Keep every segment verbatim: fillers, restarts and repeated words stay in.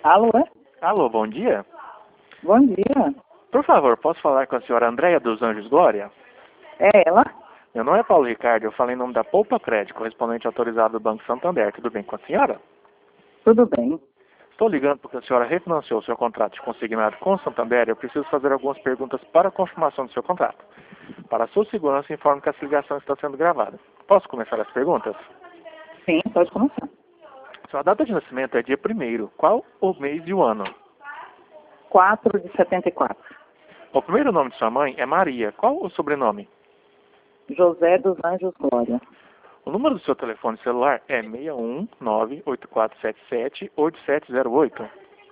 Alô, é? Alô, bom dia. Bom dia. Por favor, posso falar com a senhora Andréia dos Anjos Glória? É ela? Meu nome é Paulo Ricardo, eu falei em nome da Poupa Crédito, correspondente autorizado do Banco Santander. Tudo bem com a senhora? Tudo bem. Estou ligando porque a senhora refinanciou seu contrato de consignado com o Santander e eu preciso fazer algumas perguntas para a confirmação do seu contrato. Para a sua segurança, informo que essa ligação está sendo gravada. Posso começar as perguntas? Sim, pode começar. Sua data de nascimento é dia primeiro. Qual o mês e o ano? quatro de setenta e quatro. O primeiro nome de sua mãe é Maria. Qual o sobrenome? José dos Anjos Glória. O número do seu telefone celular é seis um nove, oito quatro sete sete, oito sete zero oito.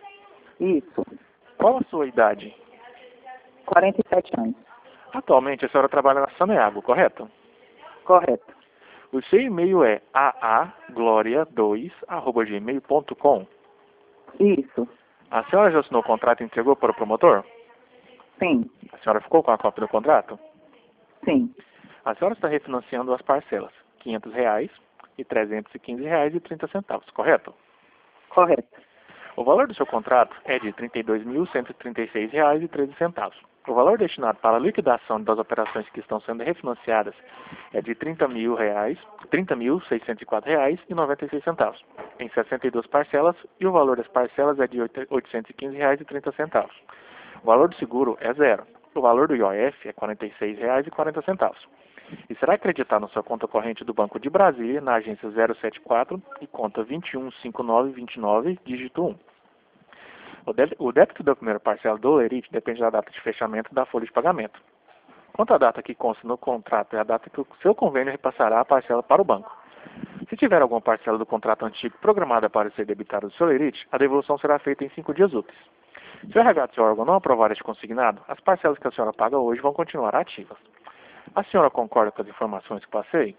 Isso. Qual a sua idade? quarenta e sete anos. Atualmente a senhora trabalha na Saneago, correto? Correto. O seu e-mail é a a gloria dois arroba gmail ponto com. Isso. A senhora já assinou o contrato e entregou para o promotor? Sim. A senhora ficou com a cópia do contrato? Sim. A senhora está refinanciando as parcelas, quinhentos reais e trezentos e quinze reais e trinta centavos, correto? Correto. O valor do seu contrato é de trinta e dois mil cento e trinta e seis reais e treze centavos. O valor destinado para a liquidação das operações que estão sendo refinanciadas é de trinta mil reais, trinta mil seiscentos e quatro reais e noventa e seis centavos, em sessenta e duas parcelas, e o valor das parcelas é de oitocentos e quinze reais e trinta centavos. O valor do seguro é zero. O valor do I O F é quarenta e seis reais e quarenta centavos. E será acreditado na sua conta corrente do Banco de Brasília, na agência zero sete quatro e conta vinte e um cinquenta e nove vinte e nove, dígito um. O, dé o débito da primeira parcela do Lerite depende da data de fechamento da folha de pagamento. Quanto à data que consta no contrato é a data que o seu convênio repassará a parcela para o banco. Se tiver alguma parcela do contrato antigo programada para ser debitada do seu Lerite, a devolução será feita em cinco dias úteis. Se o R H do seu órgão não aprovar este consignado, as parcelas que a senhora paga hoje vão continuar ativas. A senhora concorda com as informações que passei?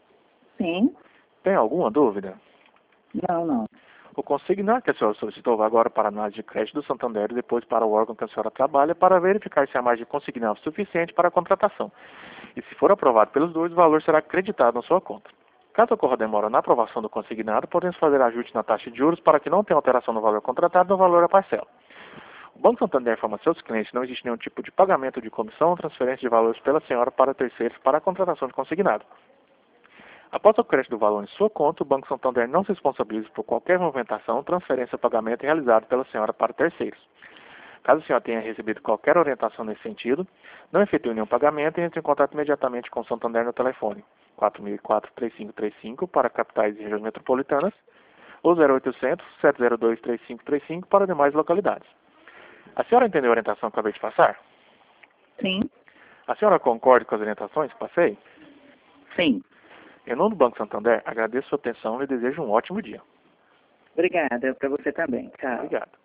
Sim. Tem alguma dúvida? Não, não. O consignado que a senhora solicitou vai agora para a análise de crédito do Santander e depois para o órgão que a senhora trabalha para verificar se há margem consignado suficiente para a contratação. E se for aprovado pelos dois, o valor será acreditado na sua conta. Caso ocorra demora na aprovação do consignado, podemos fazer ajuste na taxa de juros para que não tenha alteração no valor contratado no valor da parcela. O Banco Santander informa a seus clientes que não existe nenhum tipo de pagamento de comissão ou transferência de valores pela senhora para terceiros para a contratação de consignado. Após o crédito do valor em sua conta, o Banco Santander não se responsabiliza por qualquer movimentação, transferência ou pagamento realizado pela senhora para terceiros. Caso a senhora tenha recebido qualquer orientação nesse sentido, não efetue nenhum pagamento e entre em contato imediatamente com o Santander no telefone quatro mil e quatro, três cinco três cinco para capitais e regiões metropolitanas ou zero oitocentos, sete zero dois, três cinco três cinco para demais localidades. A senhora entendeu a orientação que acabei de passar? Sim. A senhora concorda com as orientações que passei? Sim. Em nome do Banco Santander, agradeço a sua atenção e desejo um ótimo dia. Obrigada. Para você também. Tchau. Obrigado.